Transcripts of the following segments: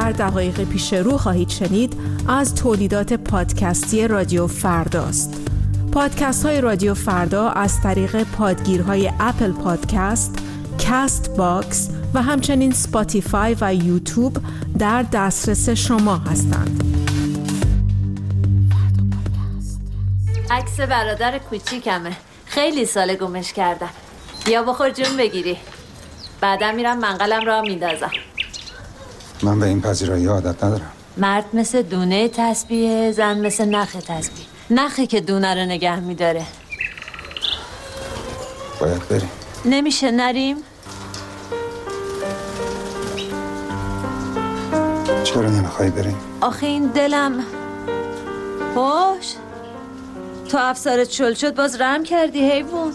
در دقایق پیش رو خواهید شنید از تولیدات پادکستی رادیو فرداست. پادکست های رادیو فردا از طریق پادگیرهای اپل پادکست، کاست باکس و همچنین سپاتیفای و یوتیوب در دسترس شما هستند. عکس برادر کوچیکمه، خیلی سال گمش کردم. بیا بخور جون بگیری، بعدا میرم منقلم را میندازم. من به این پذیرایی عادت ندارم. مرد مثل دونه تسبیحه، زن مثل نخ تسبیح. نخی که دونه رو نگه میداره. باید بریم. نمیشه نریم؟ چرا نمیخوای بریم؟ آخه این دلم خوش. تو افسارت شل شد باز رحم کردی حیوان.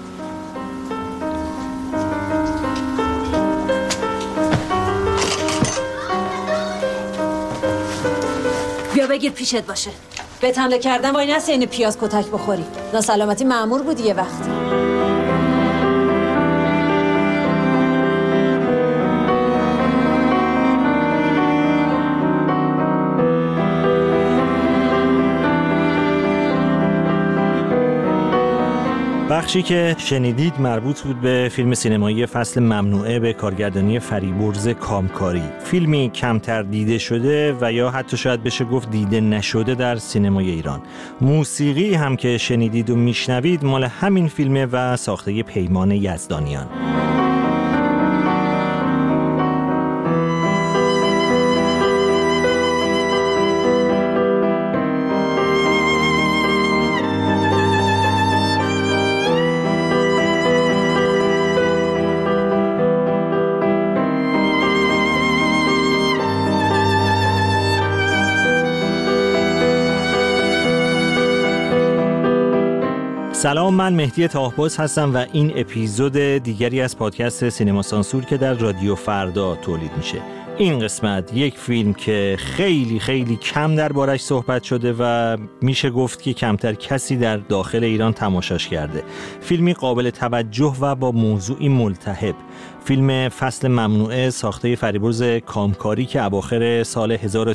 بیا بگیر پیشت باشه. بهت حمله کردن وای نسه این پیاز کتک بخوری. ناسلامتی مأمور بودی یه وقت. بخشی که شنیدید مربوط بود به فیلم سینمایی فصل ممنوعه به کارگردانی فریبرز کامکاری. فیلمی کمتر دیده شده و یا حتی شاید بشه گفت دیده نشده در سینمای ایران. موسیقی هم که شنیدید و میشنوید مال همین فیلمه و ساخته پیمان یزدانیان. سلام، من مهدی طاهباز هستم و این اپیزود دیگری از پادکست سینما سانسور که در رادیو فردا تولید میشه. این قسمت یک فیلم که خیلی کم دربارش صحبت شده و میشه گفت که کمتر کسی در داخل ایران تماشاش کرده. فیلمی قابل توجه و با موضوعی ملتهب. فیلم فصل ممنوعه ساخته فریبرز کامکاری که اواخر سال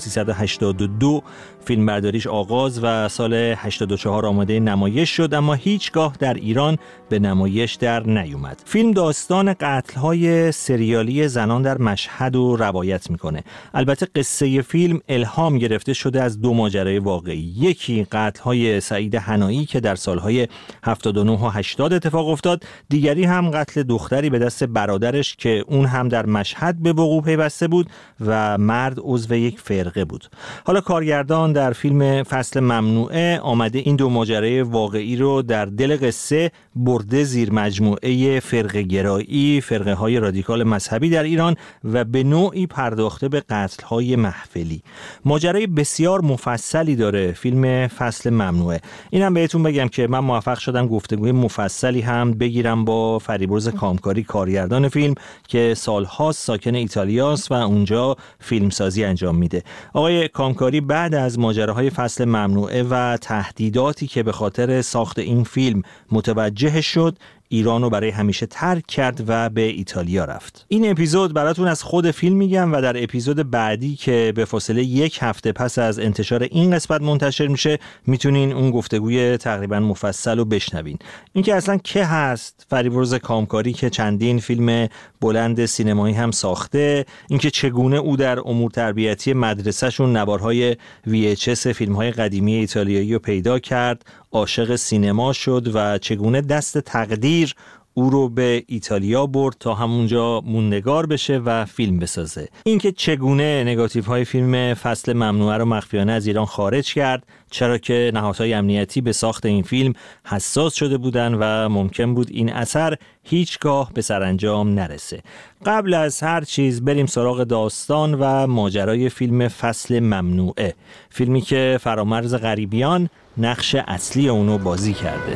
1382 فیلم برداریش آغاز و سال 84 آماده نمایش شد، اما هیچگاه در ایران به نمایش در نیومد. فیلم داستان قتل‌های سریالی زنان در مشهد رو روایت میکنه. البته قصه فیلم الهام گرفته شده از دو ماجرای واقعی. یکی قتل‌های سعید حنایی که در سالهای 79 و 80 اتفاق افتاد، دیگری هم قتل دختری به دست برادرش که اون هم در مشهد به وقوع پیوسته بود و مرد عضو یک فرقه بود. حالا کارگردان در فیلم فصل ممنوعه آمده این دو ماجرای واقعی رو در دل قصه برده زیر مجموعه فرقه گرایی، فرقه های رادیکال مذهبی در ایران و به نوعی پرداخته به قتل های محفلی. ماجرای بسیار مفصلی داره فیلم فصل ممنوعه. اینم بهتون بگم که من موفق شدم گفتگوی مفصلی هم بگیرم با فریبرز کامکاری، کارگردان فیلم که سال‌ها ساکن ایتالیاست و اونجا فیلمسازی انجام میده. آقای کامکاری بعد از ماجراهای فصل ممنوعه و تهدیداتی که به خاطر ساخت این فیلم متوجه شد، ایران رو برای همیشه ترک کرد و به ایتالیا رفت. این اپیزود براتون از خود فیلم میگم و در اپیزود بعدی که به فاصله 1 هفته پس از انتشار این قسمت منتشر میشه میتونین اون گفتگوی تقریبا مفصل رو بشنوین. اینکه اصلا که هست فریبرز کامکاری که چندین فیلم بلند سینمایی هم ساخته، اینکه چگونه او در امور تربیتی مدرسه‌شون نوارهای VHS فیلم‌های قدیمی ایتالیایی رو پیدا کرد، عاشق سینما شد و چگونه دست تقدیر او رو به ایتالیا برد تا همونجا موندگار بشه و فیلم بسازه. اینکه چگونه نگاتیوهای فیلم فصل ممنوعه رو مخفیانه از ایران خارج کرد، چرا که نهادهای امنیتی به ساخت این فیلم حساس شده بودن و ممکن بود این اثر هیچگاه به سرانجام نرسه. قبل از هر چیز بریم سراغ داستان و ماجرای فیلم فصل ممنوعه، فیلمی که فرامرز غریبیان نقش اصلی اونو بازی کرده.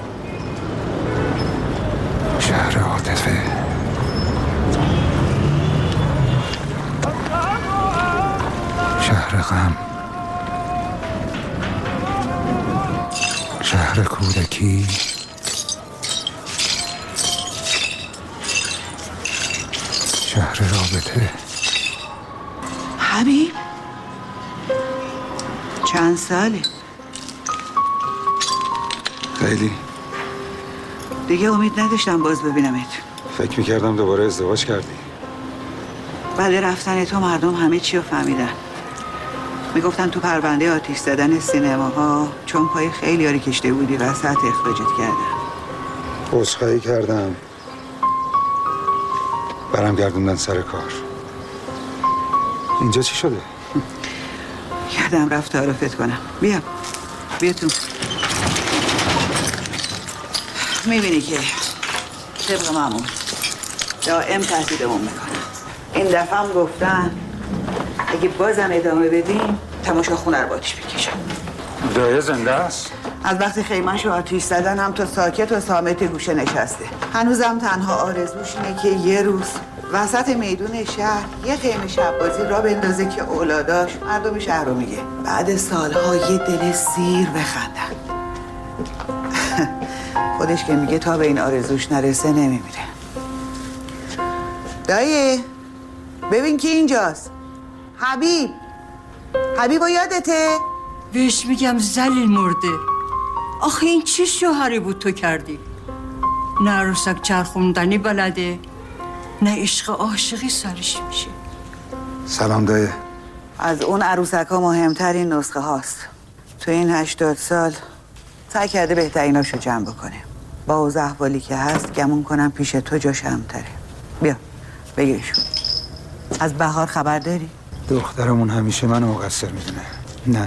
شهر عاطفه، شهر غم، شهر کودکی، شهر رابطه. حبیب چند ساله؟ خیلی. دیگه امید نداشتم باز ببینمت. فکر میکردم دوباره ازدواج کردی. بعد رفتن تو مردم همه چی رو فهمیدن. میگفتن تو پرونده آتیش زدن سینماها چون پای خیلی یاری کشته بودی وسط اخراجت کردن. عذرخواهی کردم. برم گردوندن سر کار. اینجا چی شده؟ یادم رفت تعارفت کنم. بیا تو. میبینی که طبق معمول دائم تهدیدمون میکنن. این دفعه هم گفتن اگه بازم ادامه بدیم تماشا خونه رو با آتیش بکشن. دایه زنده است؟ از وقتی خیمه‌شو آتیش زدن هم تا ساکت و صامت گوشه نشسته. هنوزم تنها آرزوش اینه که یه روز وسط میدون شهر یه خیمه شب‌بازی را بندازه که اولاداش مردم شهر رو میگه بعد سالها یه دل سیر بخندن. خودش که میگه تا به این آرزوش نرسه نمیمیره. دایی ببین کی اینجاست. حبیب و یادته؟ بهش میگم ذلیل مرده. آخه این چه شوهری بود تو کردی؟ نه عروسک چرخوندنی بلده، نه عشق عاشقی سرش میشه. سلام دایه. از اون عروسک ها مهمترین نسخه هاست. تو این 80 سال سعی کرده بهتریناشو جمع بکنه. با اوضاع احوالی که هست گمون کنم پیش تو جاش همتره. بیا بگیرشون. از بهار خبر داری؟ دخترمون همیشه منو مقصر میدونه. نه،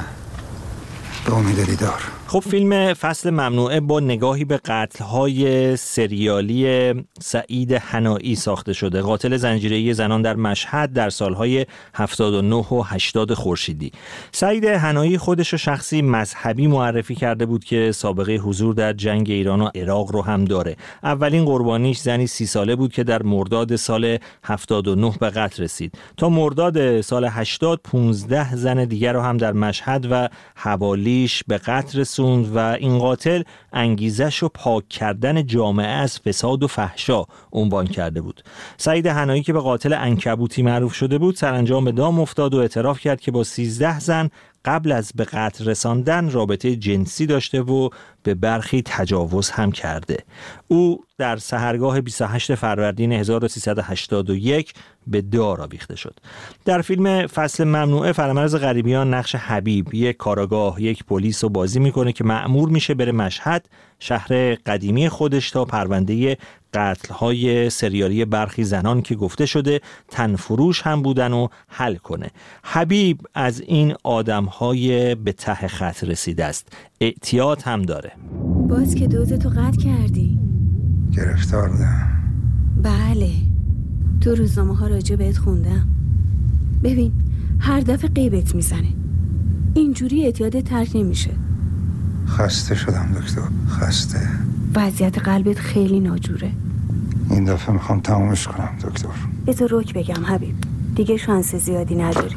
به امید دیدار. خب فیلم فصل ممنوعه با نگاهی به قتل‌های سریالی سعید حنایی ساخته شده. قاتل زنجیره‌ای زنان در مشهد در سالهای 79 و 80 خورشیدی. سعید حنایی خودش رو شخصی مذهبی معرفی کرده بود که سابقه حضور در جنگ ایران و عراق رو هم داره. اولین قربانیش زنی 30 ساله بود که در مرداد سال 79 به قتل رسید. تا مرداد سال 80 15 زن دیگر رو هم در مشهد و حوالیش به قتل رسید و این قاتل انگیزش رو پاک کردن جامعه از فساد و فحشا عنوان کرده بود. سعید حنایی که به قاتل عنکبوتی معروف شده بود سرانجام به دام افتاد و اعتراف کرد که با 13 زن قبل از به قتل رساندن رابطه جنسی داشته و به برخی تجاوز هم کرده. او در سحرگاه 28 فروردین 1381 به دار آویخته شد. در فیلم فصل ممنوعه فرامرز غریبیان نقش حبیب، یک کاراگاه، یک پلیس رو بازی میکنه که مأمور میشه بره مشهد، شهر قدیمی خودش، تا پرونده قتل‌های سریالی برخی زنان که گفته شده تنفروش هم بودن و حل کنه. حبیب از این آدم‌های به ته خط رسیده است. اعتیاد هم داره. باز که دوزتو قطع کردی؟ گرفتار بودم. بله، تو روزنامه ها راجع بهت خوندم. ببین هر دفعه غیبت میزنه. اینجوری اعتیاد ترک نمیشه. خسته شدم دکتر، خسته. وضعیت قلبت خیلی ناجوره. این دفعه میخوام تمومش کنم دکتر. بذار رک بگم حبیب، دیگه شانس زیادی نداری.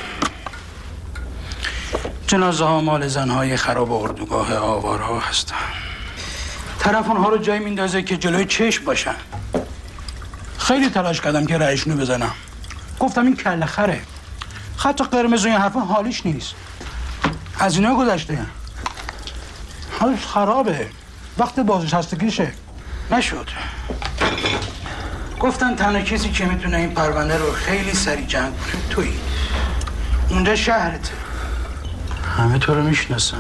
جنازه ها مال زنهای خراب اردوگاه آوارها هستن. طرف اونها رو جای میندازه که جلوی چشم باشن. خیلی تلاش کردم که رایشونو بزنم. گفتم این کله خره، خط قرمز و این حرفا حالیش نیست. از اینا گذشته، حالش خرابه، وقت بازنشستگیشه. نشد. گفتن تنها کسی که میتونه این پرونده رو خیلی سریع جمع کنه تویی. اونجا شهرته، همه تو رو میشناسن.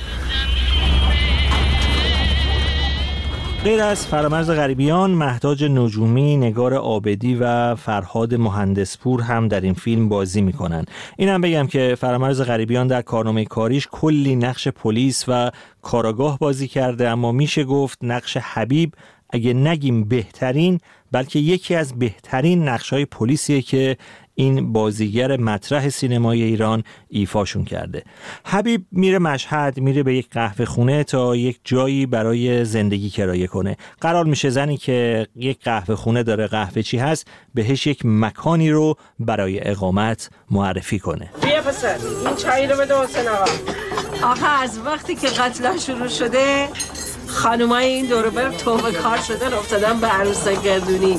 غیر از فرامرز غریبیان، مهتاج نجومی، نگار عابدی و فرهاد مهندسپور هم در این فیلم بازی میکنن. اینم بگم که فرامرز غریبیان در کارنامه کاریش کلی نقش پلیس و کاراگاه بازی کرده، اما میشه گفت نقش حبیب اگه نگیم بهترین، بلکه یکی از بهترین نقش‌های پلیسیه که این بازیگر مطرح سینمای ایران ایفاشون کرده. حبیب میره مشهد، میره به یک قهوه خونه تا یک جایی برای زندگی کرایه کنه. قرار میشه زنی که یک قهوه خونه داره، قهوه چی هست، بهش یک مکانی رو برای اقامت معرفی کنه. بیا پسر، این چایی رو بده حسین آقا. آقا از وقتی که قتل شروع شده خانومای این دور و بر توبه کار شدن، افتادن به عروسک گردونی.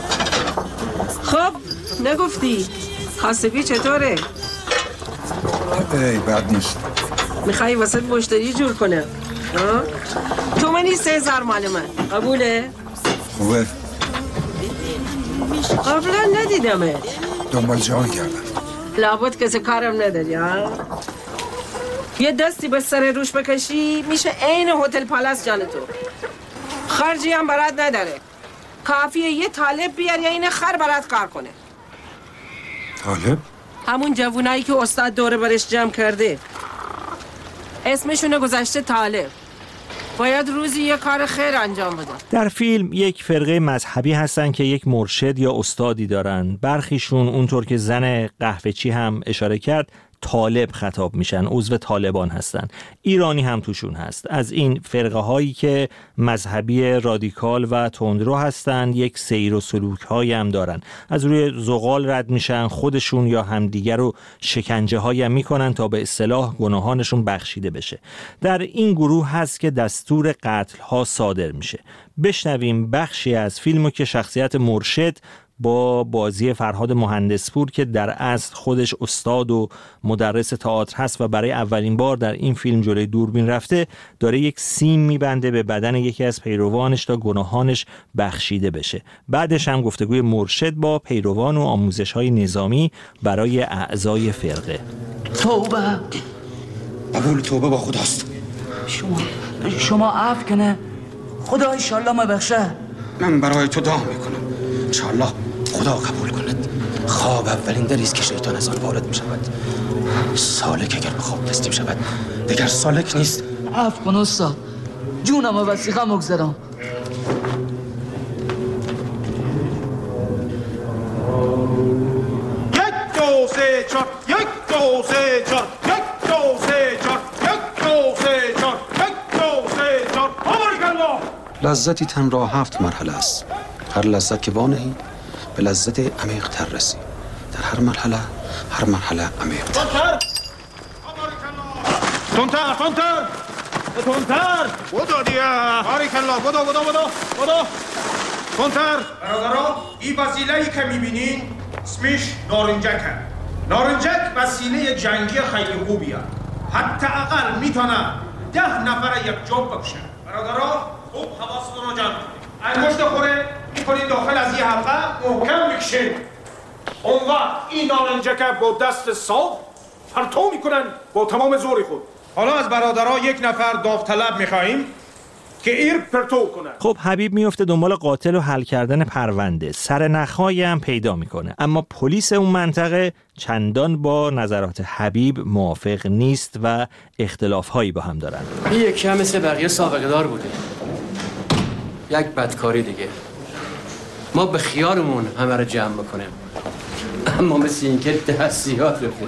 خب نگفتی خاصگی چطوره؟ ای بد نیست. میخوایی واسه مشتری جور کنه؟ تو منی 3000 مال من. قبوله؟ خوبه. قبلا ندیدمه. دنبال جان کردم. لابد کسی کارم نداری ها؟ یه دستی به سر روش بکشی میشه عین هتل پالاس جان تو. خرجی هم برات نداره. کافیه یه طالب بیار یا این خر برات کار کنه. طالب؟ همون جوونایی که استاد دوره برش جمع کرده. اسمشونه گذاشته طالب. باید روزی یه کار خیر انجام بده. در فیلم یک فرقه مذهبی هستن که یک مرشد یا استادی دارن. برخیشون اونطور که زن قهوه‌چی هم اشاره کرد طالب خطاب میشن، عضو طالبان هستن. ایرانی هم توشون هست. از این فرقه هایی که مذهبی رادیکال و تندرو هستن یک سیر و سلوک هایی هم دارن. از روی زغال رد میشن، خودشون یا همدیگر رو شکنجه هایی هم میکنن تا به اصطلاح گناهانشون بخشیده بشه. در این گروه هست که دستور قتل ها صادر میشه. بشنویم بخشی از فیلمو که شخصیت مرشد با بازی فرهاد مهندسپور که در اصل خودش استاد و مدرس تئاتر هست و برای اولین بار در این فیلم جلوی دوربین رفته، داره یک سیم میبنده به بدن یکی از پیروانش تا گناهانش بخشیده بشه. بعدش هم گفتگوی مرشد با پیروان و آموزش‌های نظامی برای اعضای فرقه. توبه. قبول توبه با خداست. شما عفو کنه. خدا انشالله ما بخشه. من برای تو دعا میکنم انشالله خدا قبول کند. خواب اولین دریست که شیطان از آن وارد می شود. سالک اگر به خواب تسلیم شود دیگر سالک نیست. عفو کن استاد، جونم و وسیقه مگذرم. یک دو سه چار، یک دو سه چار، یک دو سه چار، یک دو سه چار، یک دو سه چار. آبارکالله. لذتی تن را 7 مرحله است. هر لذت که وانهی به لذت عمیق تر رسی. در هر مرحله عمیق تر. تندتر تندتر تندتر بودو دیگه. آبارکالله. بودو تندتر. برادرها این وسیله‌ای که می‌بینین اسمش نارنجکه. نارنجک وسیله جنگی خیلی خوبیه. حتی اقل میتونه 10 نفر یک جا بکشه. برادرها خوب حواستون رو جمع کنید. انگشت خوره میکنید داخل از یه حلقه محکم میکشید. اون وقت این نارنجکه با دست صاف پرتو میکنن با تمام زور خود. حالا از برادرها یک نفر داوطلب میخواییم که ایر پرتو کنه. خب حبیب میفته دنبال قاتل و حل کردن پرونده. سرنخهایی هم پیدا میکنه، اما پلیس اون منطقه چندان با نظرات حبیب موافق نیست و اختلافهایی با هم دارن. این یکی هم مثل بقیه سابقه دار بوده. یک بدکاری دیگه. ما به خیارمون همه رو جمع بکنیم، اما مثل این که دستیات بکنیم.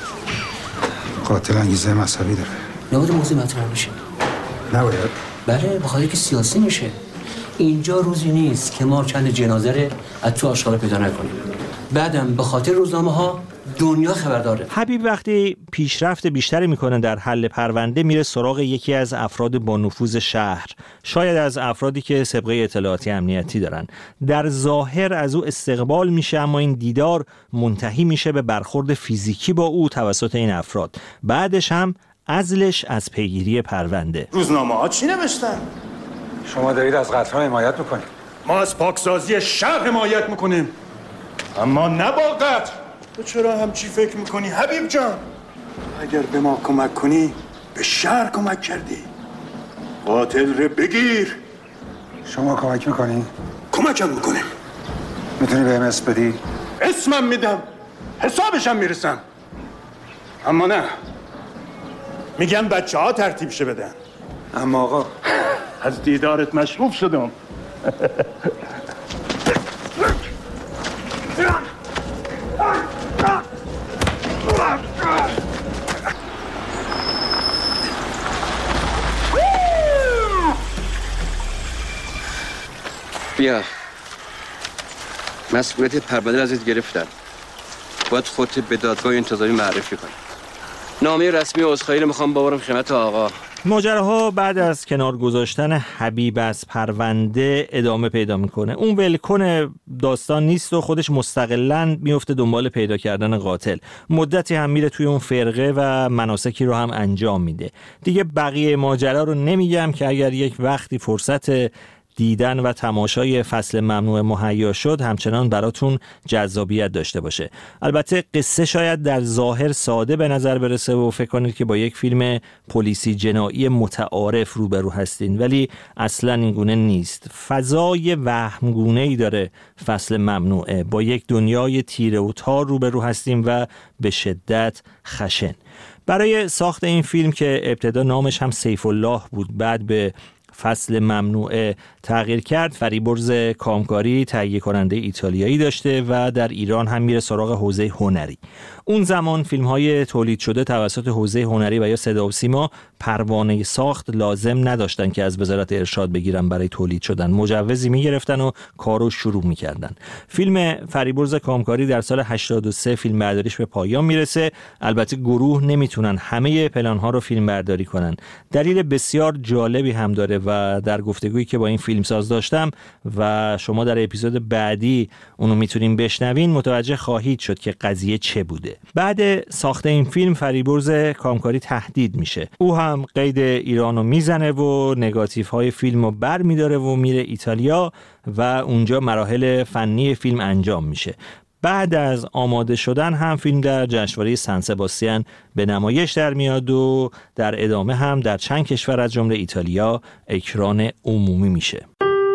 قاتل انگیزه مذهبی داره. نباید موضوع مطرح بشه. نباید؟ بله، بخاطر که سیاسی میشه. اینجا روزی نیست که ما چند جنازه رو از تو آشغال پیدا نکنیم. بعدم به خاطر روزنامه ها دنیا خبرداره. حبیب وقتی پیشرفت بیشتری میکنه در حل پرونده، میره سراغ یکی از افراد با نفوذ شهر، شاید از افرادی که سابقه اطلاعاتی امنیتی دارن. در ظاهر از او استقبال میشه، اما این دیدار منتهی میشه به برخورد فیزیکی با او توسط این افراد. بعدش هم عزلش از پیگیری پرونده. روزنامه ها چی نوشتن؟ شما دارید از قتل ها حمایت میکنید. ما از پاکسازی شهر حمایت میکنیم، اما نه با قتل. تو چرا همچی فکر میکنی حبیب جان؟ اگر به ما کمک کنی به شهر کمک کردی. قاتل رو بگیر. شما کمک میکنی؟ کمکم میکنیم. میتونی بهم اسم بدی؟ اسمم میدم، حسابشم میرسم، اما نه میگم بچه ها ترتیبشه بدن. اما آقا از دیدارت مشروف شدم. بیا، مسئولیت پرونده ازت گرفتن. باید خودت به دادگاه انتظامی معرفی کنی. نامه رسمی عذرخواهی رو میخوام ببرم خدمت آقا. ماجراها بعد از کنار گذاشتن حبیب از پرونده ادامه پیدا میکنه. اون ولکن داستان نیست و خودش مستقلاً میفته دنبال پیدا کردن قاتل. مدتی هم میره توی اون فرقه و مناسکی رو هم انجام میده. دیگه بقیه ماجرا رو نمیگم که اگر یک وقتی فرصت دیدن و تماشای فصل ممنوع مهیا شد همچنان براتون جذابیت داشته باشه. البته قصه شاید در ظاهر ساده به نظر برسه و فکر کنید که با یک فیلم پلیسی جنایی متعارف روبرو هستین، ولی اصلا این گونه نیست. فضای وهمگونه‌ای داره فصل ممنوعه. با یک دنیای تیره و تار روبرو هستیم و به شدت خشن. برای ساخت این فیلم که ابتدا نامش هم سیف الله بود، بعد به فصل ممنوعه تغییر کرد، فریبرز کامکاری تهیه کننده ایتالیایی داشته و در ایران هم میره سراغ حوزه هنری. اون زمان فیلم های تولید شده توسط حوزه هنری و یا صدا و سیما پروانه ساخت لازم نداشتن که از وزارت ارشاد بگیرن برای تولید شدن. مجوزی میگرفتن و کارو شروع میکردن. فیلم فریبرز کامکاری در سال 83 فیلم برداریش به پایان میرسه. البته گروه نمیتونن همه پلان ها رو فیلم برداری کنن. دلیل بسیار جالبی هم داره و در گفتگویی که با این فیلمساز داشتم و شما در اپیزود بعدی اونو میتونین بشنوین متوجه خواهید شد که قضیه چه بوده. بعد ساخت این فیلم فریبرز کامکاری تهدید میشه. او هم قید ایرانو میزنه و نگاتیف های فیلمو بر میداره و میره ایتالیا و اونجا مراحل فنی فیلم انجام میشه. بعد از آماده شدن هم فیلم در جشنواره سن سباستین به نمایش در میاد و در ادامه هم در چند کشور از جمله ایتالیا اکران عمومی میشه.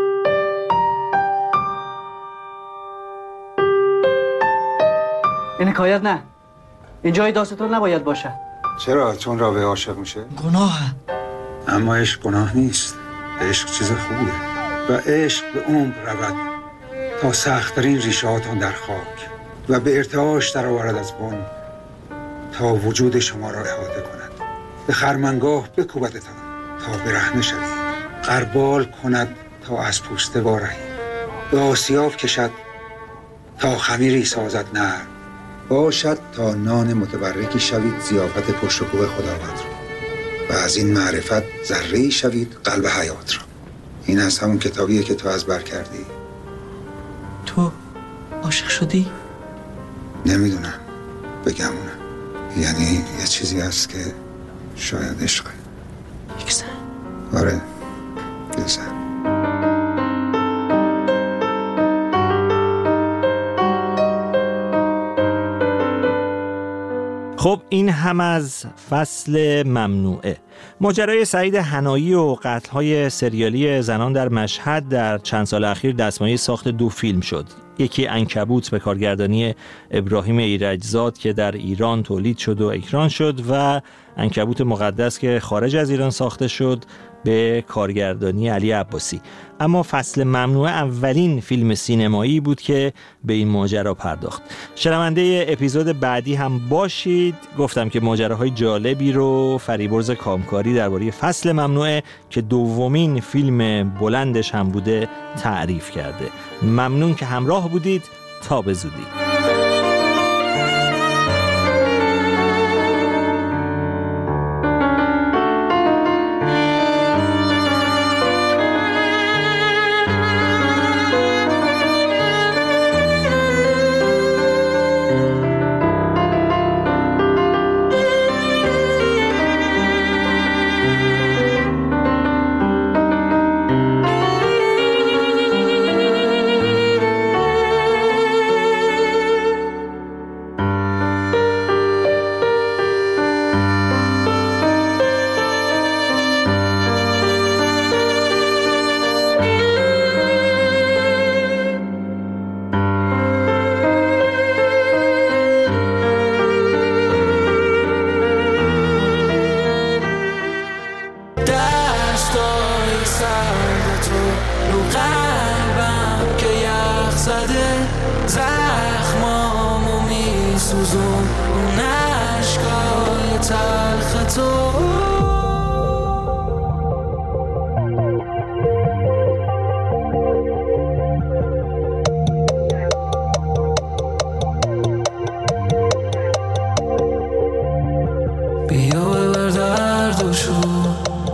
این حکایت نه. این جای داستان نباید باشه. چرا؟ چون رابطه عاشق میشه؟ گناهه. اما عشق گناه نیست. عشق چیز خوبه و عشق به عمق رود تا سخت‌ترین ریشه‌هاتون در خاک و به ارتعاش در آورد از بن تا وجود شما را احاطه کند. به خرمنگاه بکوبدتان تا برهنه شوید. غربال کند تا از پوسته وارهی. به آسیاب کشد تا خمیری سازد نرم. باشد تا نان متبرکی شوید ضیافت پشت و کوه خداوند را و از این معرفت ذره‌ای شوید قلب حیات را. این از همون کتابیه که تو از بر کردی. تو عاشق شدی؟ نمیدونم بگمونم. یعنی یه چیزی هست که شاید عشقه. یک زن؟ آره یه زن. خب این هم از فصل ممنوعه. ماجرای سعید حنایی و قتل‌های سریالی زنان در مشهد در چند سال اخیر دستمایه ساخت 2 فیلم شد. یکی عنکبوت به کارگردانی ابراهیم ایرجزاد که در ایران تولید شد و اکران شد و عنکبوت مقدس که خارج از ایران ساخته شد به کارگردانی علی عباسی. اما فصل ممنوعه اولین فیلم سینمایی بود که به این ماجرا پرداخت. شنونده اپیزود بعدی هم باشید. گفتم که ماجراهای جالبی رو فریبرز کامکاری درباره فصل ممنوعه که دومین فیلم بلندش هم بوده تعریف کرده. ممنون که همراه بودید. تا به زودی. زخمامو میسوزون اون عشقای تلخ تو. بیا ببر دردشو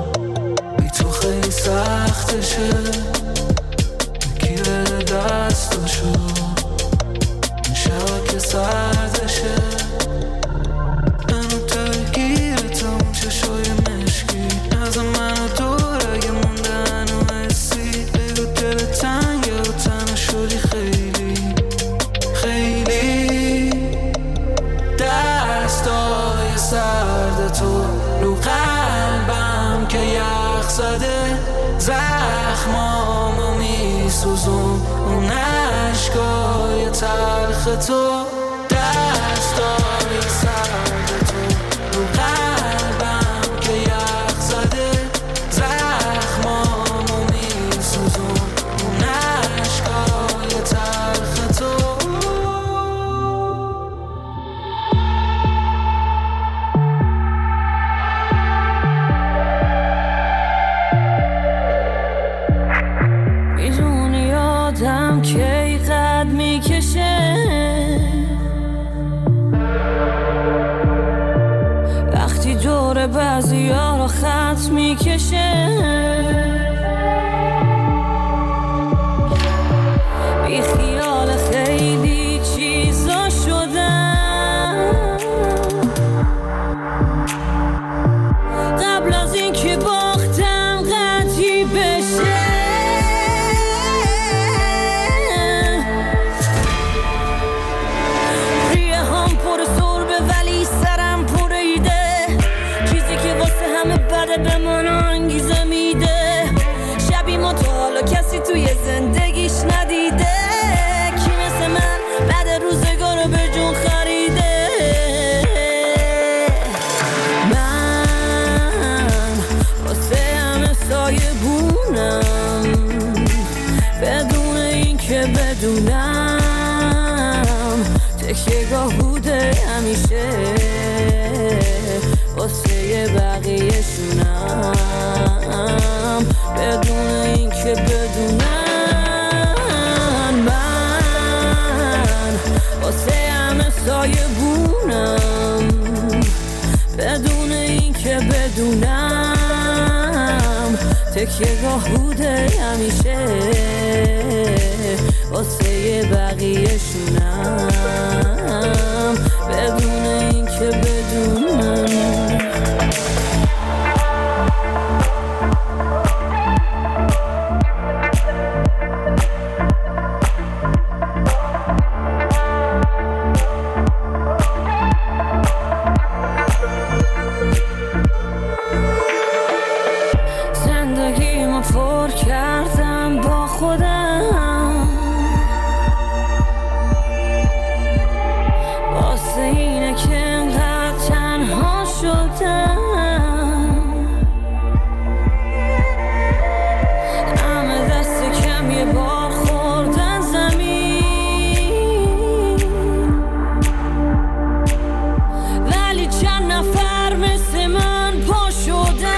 بشه کی بده دستاشو این شبا که سردشه منو ترگیرتم چشای مشکی از منو دور اگه مونده هنو حسی بگو دل تنگه و تنها شدی خیلی خیلی دستای سرد تو رو قلبم که یخ زده زخمامو میسوزون اون عشقای تلخ تو دستای سرد تو رو قلبم که یخ زده زخمامو میسوزون اون عشقای تلخ تو آدم کی قد میکشه وقتی دور بعضی ها رو خط میکشه بی خیال خیلی چیزا شدم قبل از این که باختم قطعی بشه به من انگیزه میده شبی ما تا حالا کسی توی زندگیش ندیده کی مثل من بعد روزگار رو به جون خریده من واسه همه سایه بونم بدون این که بدونم تکیه‌گاه بوده همیشه واسه بقیه شونم بدون این که بدونم من واسه همه سایه بونم بدون این که بدونم تکیه‌گاه بوده همیشه واسه بقیه شونم بدون این که بدونم زندگیمو پر کردم با خودم واسه اینه که انقدر تنها شدم همه دست کم یه بار خوردن زمین ولی چند نفر مثل من پا شدن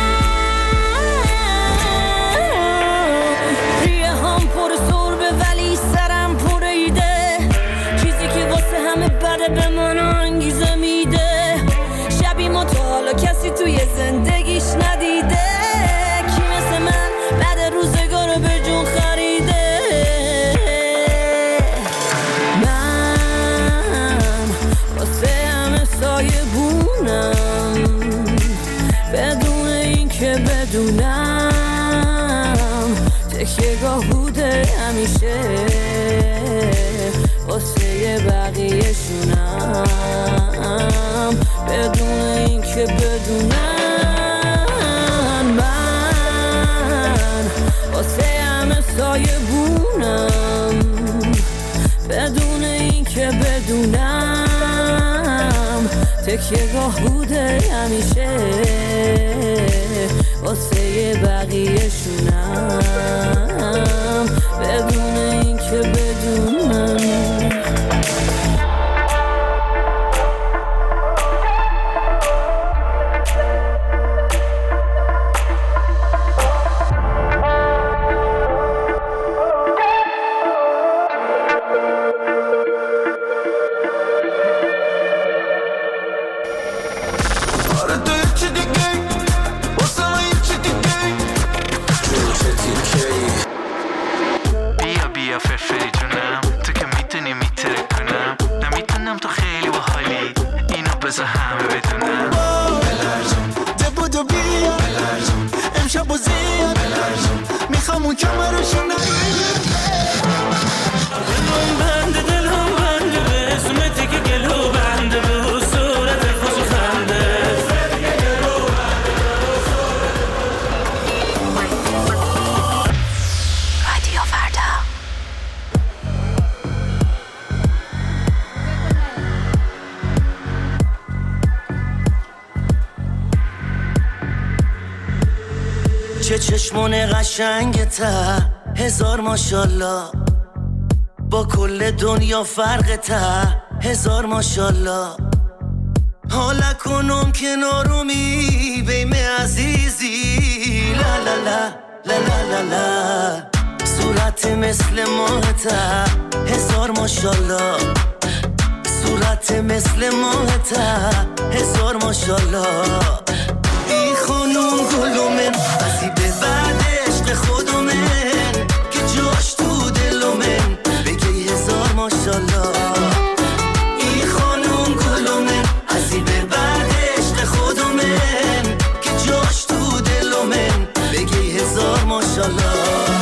ریه هم پر سربه ولی سرم پریده چیزی که واسه همه بده به من انگیزه میده شبی ما تا حالا کسی توی زندگیش ندیده کی مثل من بعد روزگار رو به جون خریده من واسه همه سایه بونم بدون این که بدونم تکیه‌گاه بوده همیشه واسه بقیه شونم بدون این که بدونم من واسه همه سایه بونم بدون این که بدونم تکیه‌گاه بوده همیشه واسه بقیه شونم بدون این که بدونم آره تو یه چی دیگه بیاد امشب و زیاد میخوام اون کمرشو نگیره دلم بنده به اسمتی که گلو بنده به صورت خوش خنده رادیو فردا. چه چشمون قشنگته هزار ماشالله با کل دنیا فرقته هزار ماشالله حالا کنم کنارومی بیم عزیزی لا لا لا لا لا لا لا صورت مثل ماهته هزار ماشالله صورت مثل ماهته هزار ماشالله ای خانوم گلومن بسی به بعد عشق خودمن که جاش تو دلومن بگی هزار ماشالله ای خانوم گلومن بسی به بعد عشق خودمن که جاش تو دلومن بگی هزار ماشالله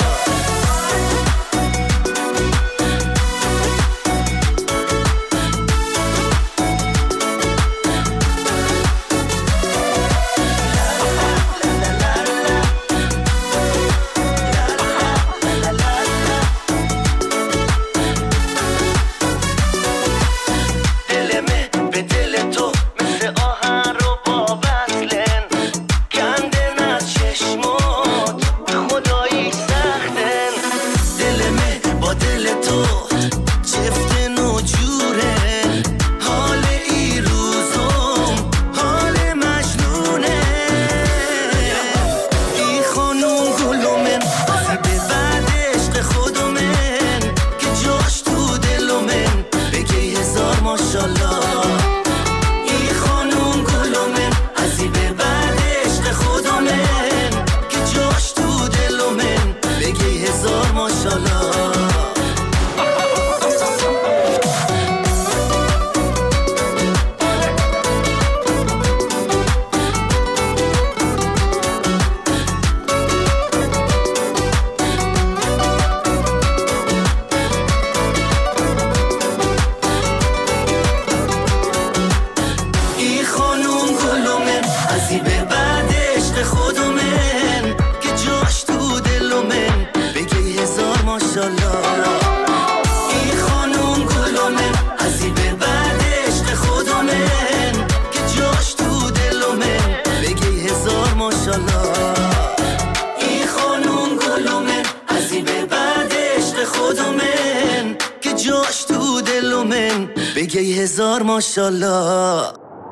بگی هزار ماشالله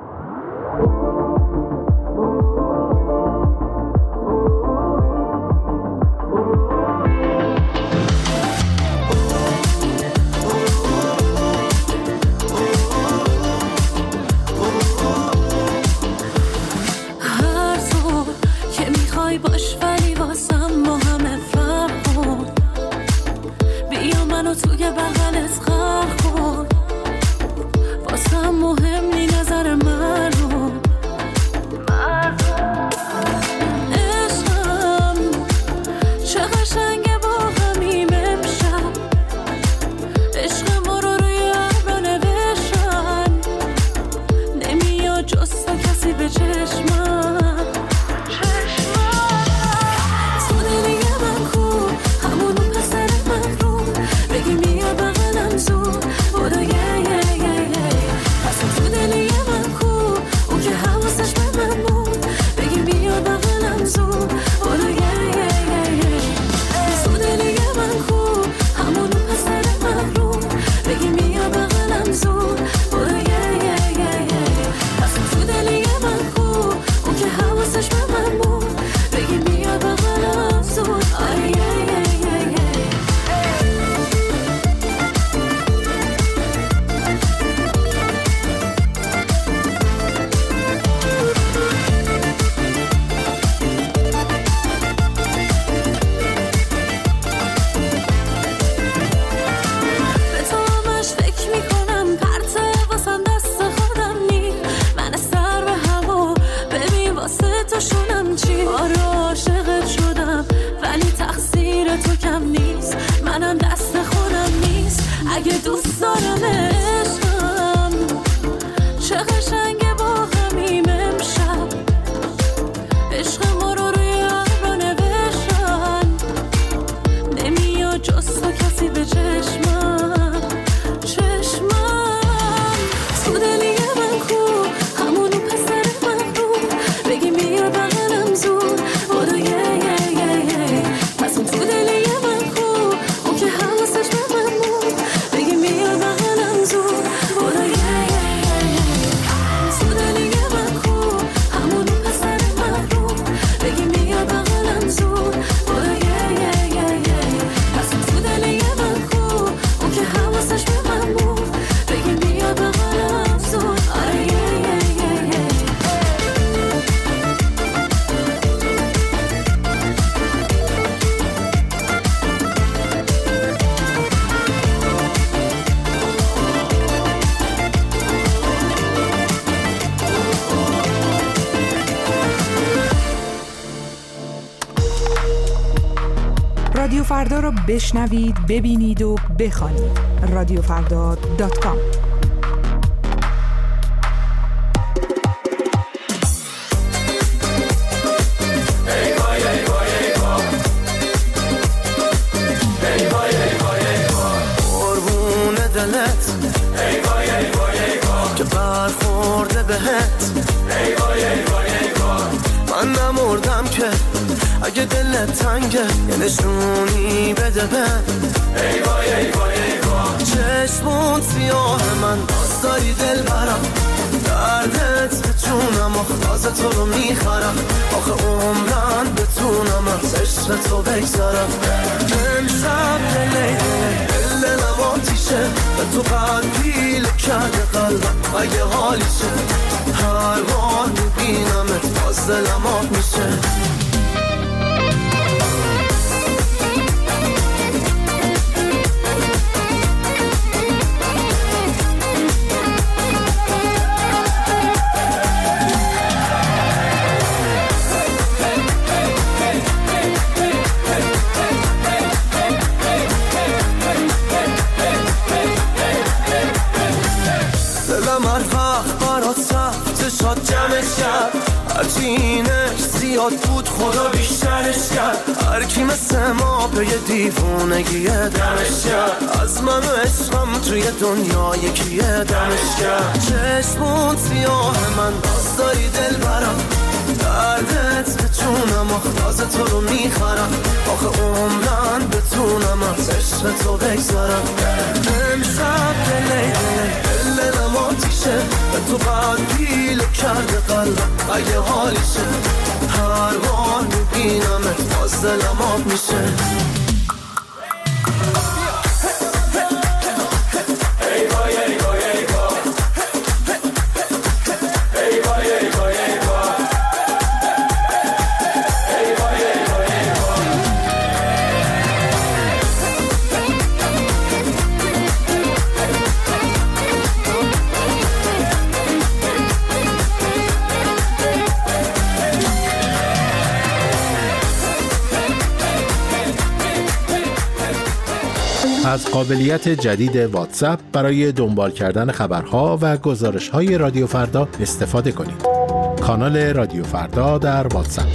هر تو که میخوای باش ولی واسم با همه فرق کن بیا منو توی بغلت خلق کن واسم مهم نی نظر کنم چی؟ آره عاشقت شدم ولی تقصیر تو کم نیست، منم دست خودم نیست. اگه دوست دارم عشقم چه قشنگه با همیم امشب، عشق ما رو روی ابرا نوشتن، نمیاد جز تو کسی به چشمم تو دلی من کو همونو پسر مغرور بگی میار بغلم زور بودو پس اون تو دلی من کو اون که حواسش به من بود بگی میار بغلم زور بودو تو دلی من کو همونو پسر مغرور بگی میار بغلم زور بودو پس اون تو دلی من کو اون که حواسش به من بود بگی میار بغلم زور رادیو فردا را بشنوید، ببینید و بخوانید. رادیوفردا.com. قربون دلت ای وای ای وای ای وای که برخورده بهت ای وای ای وای ای وای من نمردم که اگه دلت تنگه یه نشونی بده به ای وای ای وای ای وای چشمون سیاه من باز داری دل برم دردت به جونم آخه تو رو میخرم آخه عمرن بتونم از عشق تو بگذارم امشب دلم آتیشه به تو قدیل کرده قلبم اگه حالیشه هر بار میبینمت باز دلم آب میشه شاد جمعش کرد هرچینش زیاد بود خدا بیشترش کرد هرکی مثل ما به یه دیوونگی دمش کرد از من و عشقم توی دنیا یکی دمش کرد چشمون سیاه من باز داری دل برم دردت به جونم آخه تو رو میخرم آخه عمرن بتونم از عشق تو بگذارم امشب دلم آتیشه به تو قدیل کرده قلبم اگه حالیشه هر بار میبینمت باز دلم آب میشه ای وای ای وای ای وای ای وای ای وای ای وای ای وای ای وای ای وای از قابلیت جدید واتساپ برای دنبال کردن خبرها و گزارش‌های رادیو فردا استفاده کنید. کانال رادیو فردا در واتساپ.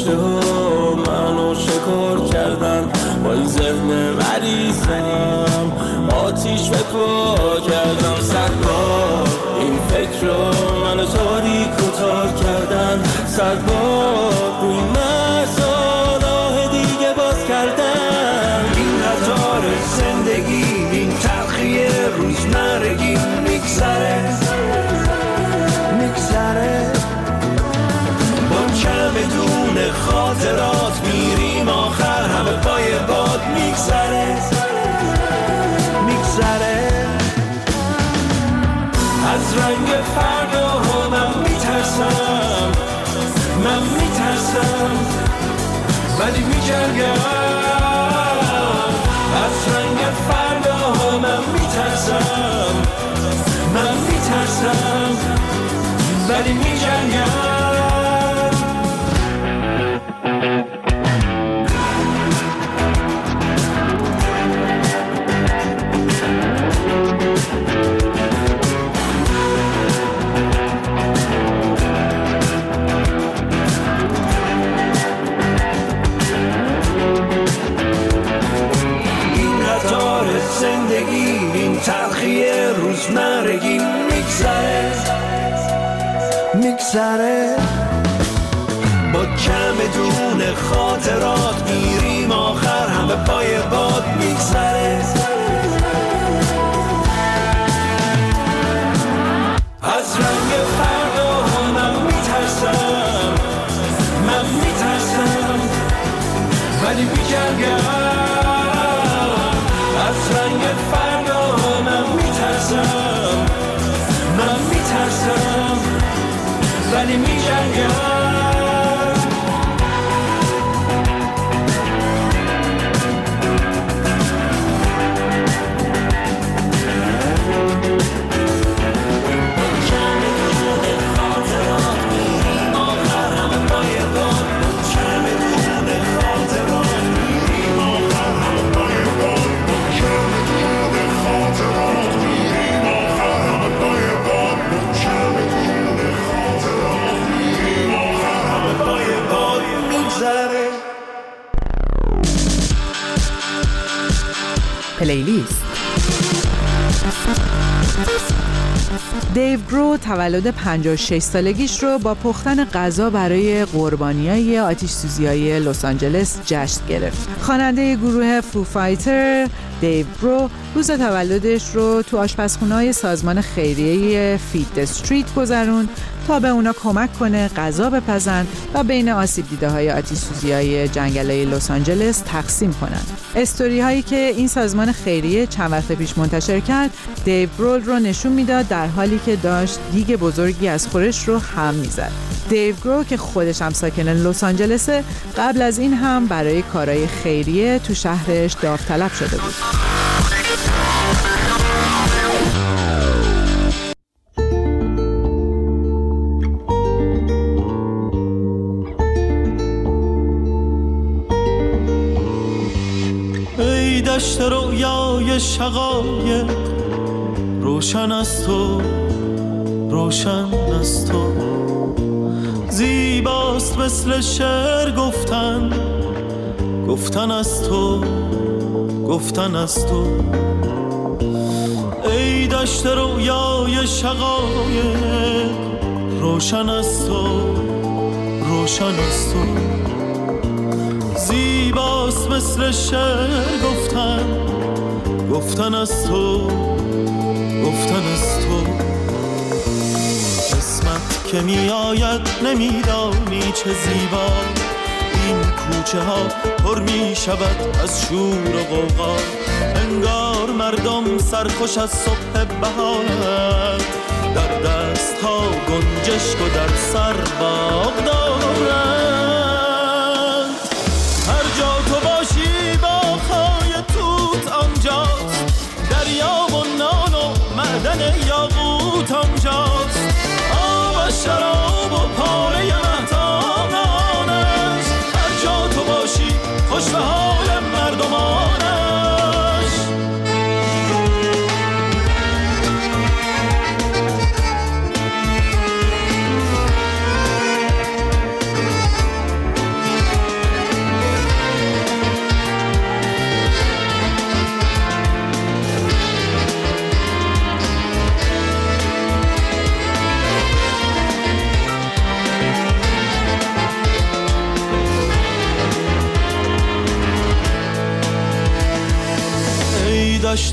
گذشته ها منو شکار کردن، با این ذهن مریضم آتیش فکر کردم. 100 بار این فکر رو منو تاریک و تار کردن، 100 بار روی مرزا راه دیگه باز کردن. این قطار زندگی، این تلخی روزمرگی میگذره با چمدون خاطرات میریم آخر همه پای باد میگذره. از رنگ فردا من میترسم، ولی میجنگم. از رنگ فردا من میترسم، ولی میجنگم. این تلخی روزمرگی میگذره با چمدون خاطرات میریم آخر همه پای باد میگذره. از رنگ فردا من میترسم، ولی میجنگم. از رنگ فردا من میترسم، ولی میجنگم. پلیلیست. دیو گرو تولد 56 سالگیش رو با پختن غذا برای قربانیای آتش سوزی‌های لس آنجلس جشن گرفت. خواننده گروه فو فایتر دیو گرو روز تولدش رو تو آشپزخونه‌های سازمان خیریه فید د استریت گذروند تا به اونا کمک کنه غذا بپزن و بین آسیب دیده‌های آتش سوزی‌های جنگل‌های لس آنجلس تقسیم کنن. استوری هایی که این سازمان خیریه چند وقت پیش منتشر کرد دیو گرو رو نشون میداد در حالی که داشت دیگ بزرگی از خورش رو هم میزد. دیو گرو که خودش هم ساکن لس آنجلسه قبل از این هم برای کارهای خیریه تو شهرش داوطلب شده بود. ای دشت رویای شقایق روشن از تو، روشن از تو، زیباست مثل شعر گفتن، گفتن از تو، گفتن از تو. ای دشت رویای شقایق روشن از تو، روشن از تو، زیباست مثل شعر گفتن، گفتن از تو، گفتن از تو. قسمت که می آید نمیدانی چه زیبا، این کوچه ها پر می شود از شور و غوغا، انگار مردم سرخوش از صبح بهارند، در دست ها گنجشک و در سر باغ دارند. هر جا تو باشی باغ‌های توت آنجاست، دریا و نان و معدن یاقوت آنجاست، آب و شراب و پاره مهتابانش، هر جا تو باشی خوش به حال مردمانش.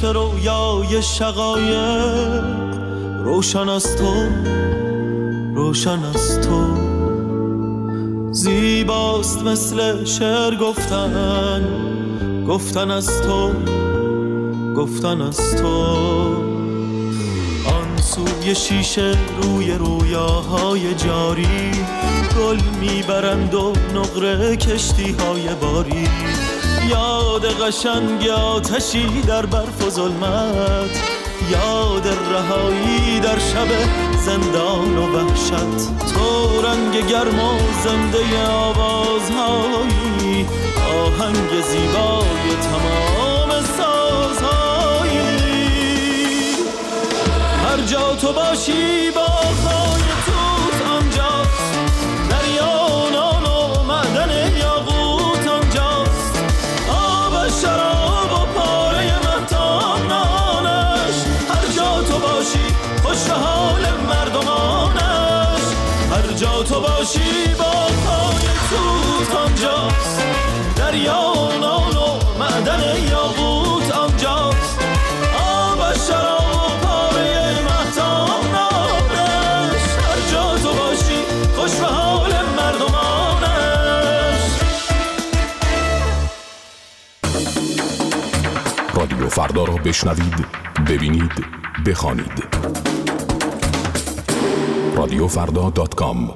پشت رویای شقایق روشن از تو، روشن از تو. زیباست مثل شعر گفتن، گفتن از تو، گفتن از تو. آن سوی شیشه روی رویاهای جاری گل میبرند و نقره کشتیهای باری. یاد قشنگ آتشی در برف و ظلمت، یاد رهایی در شب زندان و وحشت. تو رنگ گرم و زنده آوازهایی، آهنگ زیبای تمام سازهایی. هر جا تو باشی با خای توت آنجاست، دریا نان و معدن یاقوت آنجاست. آب شراب و پاره مهتاب نانش، هر جا تو باشی خوش به حال مردمانش. هر جا تو باشی با خای توت آنجاست، دریا نان و معدن یاقوت آنجاست. آب شراب و پاره مهتاب نانش، هر جا تو باشی خوش به حال مردمانش. رادیو فردا را بشنوید، ببینید، بخوانید. رادیوفردا.com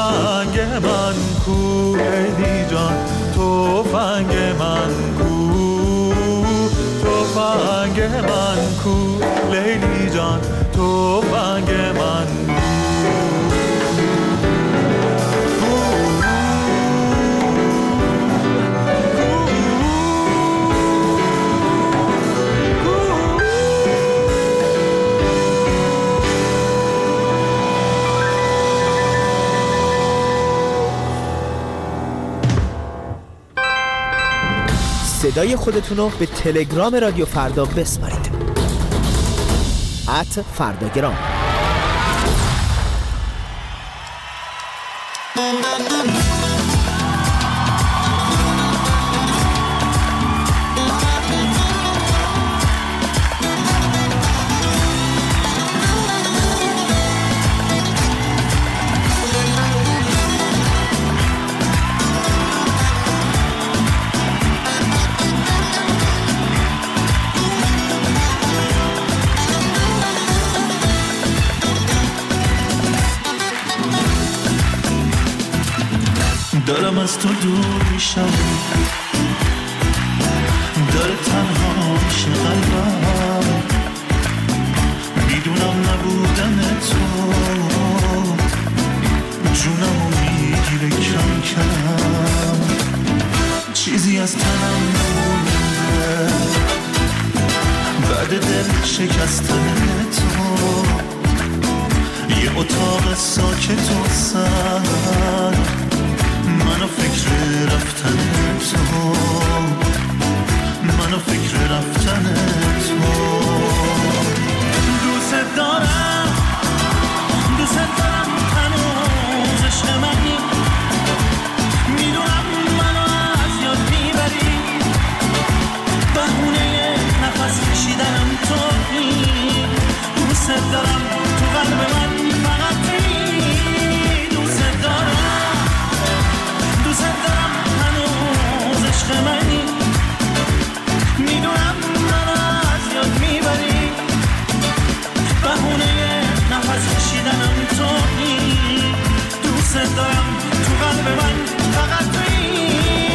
تفنگ من کو لیلی جان، تفنگ من کو، تفنگ من کو لیلی جان، تفنگ من کو. صدای خودتون رو به تلگرام رادیو فردا بسپارید. @فرداگرام. دارم از تو دور میشم، داره تنها میشه قلبم، میدونم نبودن تو جونمو میگیره کم کم، چیزی از تنم نمونده بعد دل شکستن تو، یه اتاق ساکت و سرد منو فکر رفتن تو، منو فکر رفتن تو. دوست دارم، دوست دارم هنوز عشق منی، میدونم منو از یاد میبری، بهونه نفس کشیدنم تویی. دوست دارم تو قلب من فقط تویی. دوست دارم، دوست دارم هنوز عشق منی، میدونم منو از یاد میبری، بهونه نفس کشیدنم تویی. دوست دارم تو قلب من فقط تویی.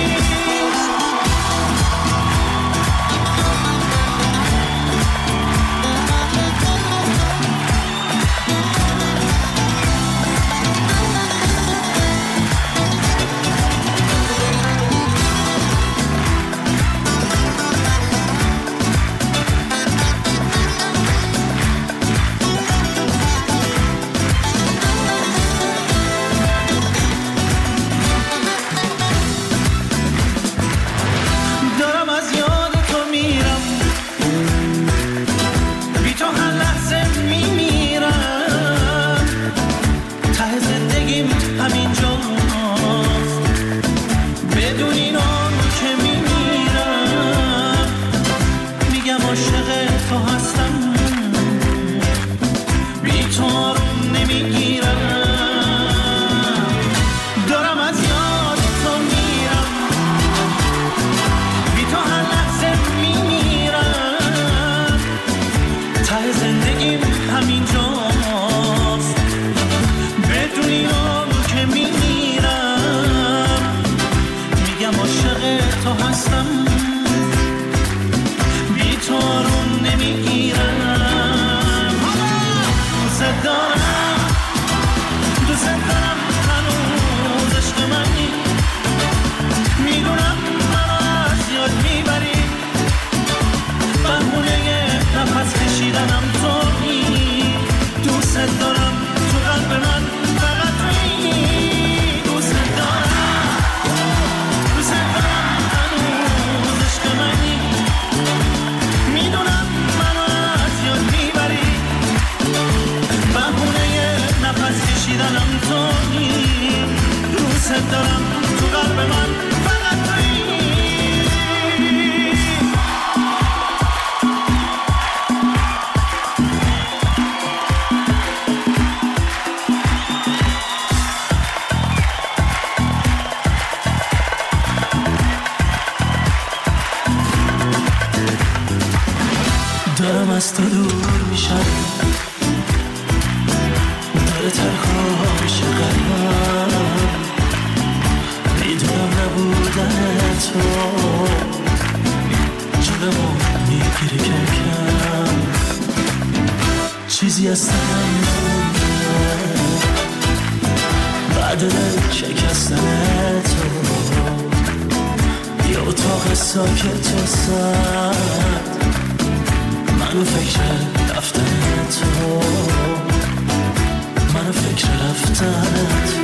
دارم از تو دور میشم، داره تنها میشه قلبم، بعد شکستن تو یه اتاق ساکت و سرد، منو فکر رفتن تو، منو فکر رفتن تو.